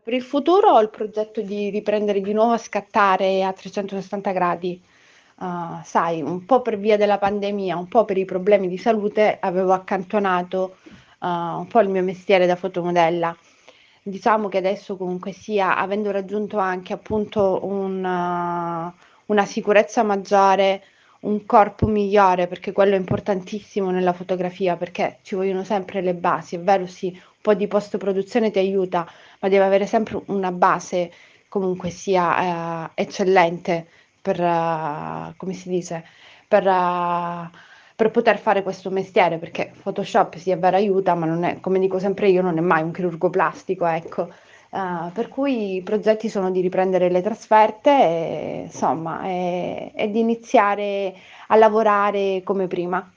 Per il futuro ho il progetto di riprendere di nuovo a scattare a 360 gradi. Sai, un po' per via della pandemia, un po' per i problemi di salute, avevo accantonato un po' il mio mestiere da fotomodella. Diciamo che adesso comunque sia, avendo raggiunto anche appunto una sicurezza maggiore, un corpo migliore, perché quello è importantissimo nella fotografia, perché ci vogliono sempre le basi, è vero, sì, un po' di post-produzione ti aiuta, ma deve avere sempre una base comunque sia eccellente per, come si dice, per, per poter fare questo mestiere, perché Photoshop sì è vero aiuta, ma non è, come dico sempre io, non è mai un chirurgo plastico, ecco. Per cui i progetti sono di riprendere le trasferte e, insomma, e di iniziare a lavorare come prima.